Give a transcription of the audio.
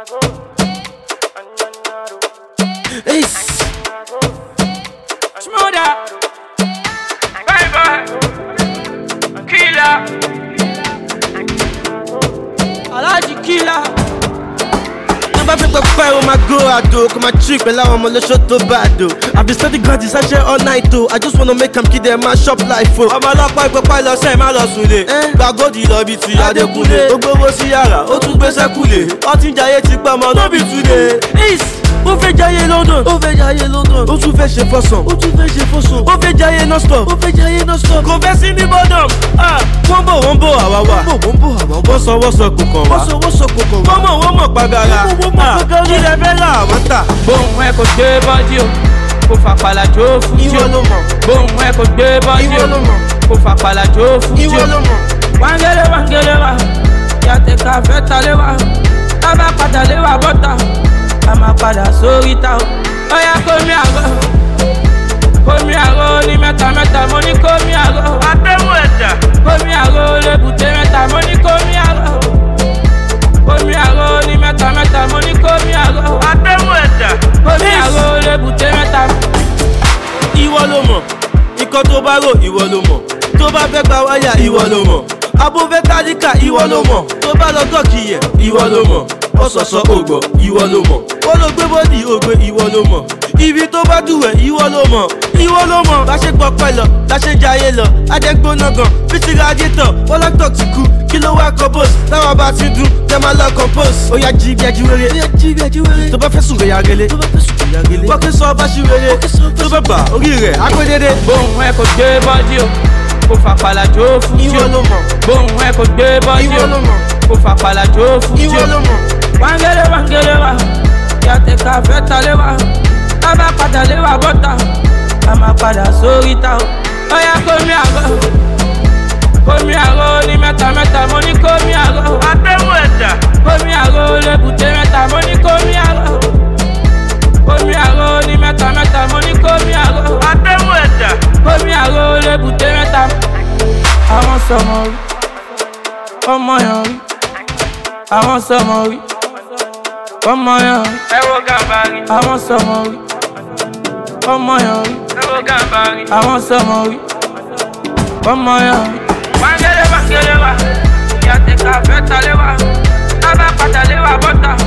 Shmoda, bye killer, Alaji killer. Never pick up fire on my go I do. Come my trick, but I'm on the shot to bad do. I've been studying gratis, I share all night too. I just wanna make them kid them my shop life for. I'm a lock my pilot, say my loss with it. Go the lobby to Adekule. Ogo Sierra, O to Besa Kule. Otin Jaye Chipama, no be today. On fait jailler London, on fait jailler London. On tout fait chez Fosson, on tout fait chez Fosson. On fait jailler non-stop, on fait jailler non-stop. Converse in the bottom, wombo, awawa. What's up, Kokon? Womo, Bagara. Il est belle là, Mata. Bon, ouais, quand je bats, faut faire pas la joie, foutu. Bon, ouais, quand je bats, faut faire pas la joie, foutu. Wangele, y'a tes cafés, t'allez voir. Aba pas d'aller voir, bota. Ama pada sorita oya komi ago ni meta money komi ago ateweta komi ago le bute meta money komi ago ni meta money komi ago ateweta komi ago le bute meta. Ìwọ ló mọ̀ nǹkan tó bá rò ìwọ ló mọ̀ tó bá fẹ́ gba wáyà ìwọ ló mọ̀ abo fẹ́ tálíkà ìwọ ló mọ̀ tó bá lọ tọ́kì yẹ ìwọ ló mọ̀ ọ̀sọ̀ọ̀sọ̀ ògbọ̀ ìwọ ló mọ̀ ó ló gbé bọ́dì ògbé ìwọ ló mọ̀ ibi tó bá dùwẹ̀ ìwọ ló mọ̀ bá ṣe gbọ́ pẹ́ lọ bá ṣe jayé lọ ajẹ́gbóná gan bísí radiator bọ́lọ́tọ̀ ti kú kí ló wá compose táwọn bá ti dùn tẹ́ máa lọ compose ó yá jí bí ẹjú wéré tó bá fẹ́ sùn rẹ̀ yàgélé wọ́n kí sọ bá ṣí wéré tó bá bà orí rẹ̀ agbẹ́dẹ́dẹ́. Bóun ẹ kò gbé bọ́dì o kò fà pàlàjò fún tí o bóun ẹ kò gbé bọ́dì o kò fà pàlàjò fún tí o wangele wa yàtẹ̀ káfẹ́ talẹ̀ wa tábà padà lé wa bọ́tà a máa padà sórí ta o ọ̀yà komi àgọ́ ní mẹ́ta mo ní komi àgọ́ àtẹ̀wò ẹ̀dá komi àgọ́ lè bùtẹ́ mẹ́ta mo ní komi àgọ́ ní mẹ́ta mo ní komi àgọ́ àtẹ̀wò ẹ̀dá komi àgọ́ lè bùtẹ́ mẹ́ta. Àwọn sọmọ rí ọmọ yàn rí àwọn sọmọ rí ọmọ yàn rí ẹwọ gàmbàrí àwọn sọmọ rí ọmọ yàn rí ẹwọ gàmbàrí àwọn sọmọ rí ọmọ yàn rí. Wangele wa yàtẹ̀ káfẹ́ talẹ̀ wa tábà padà lé wa bọ́tà.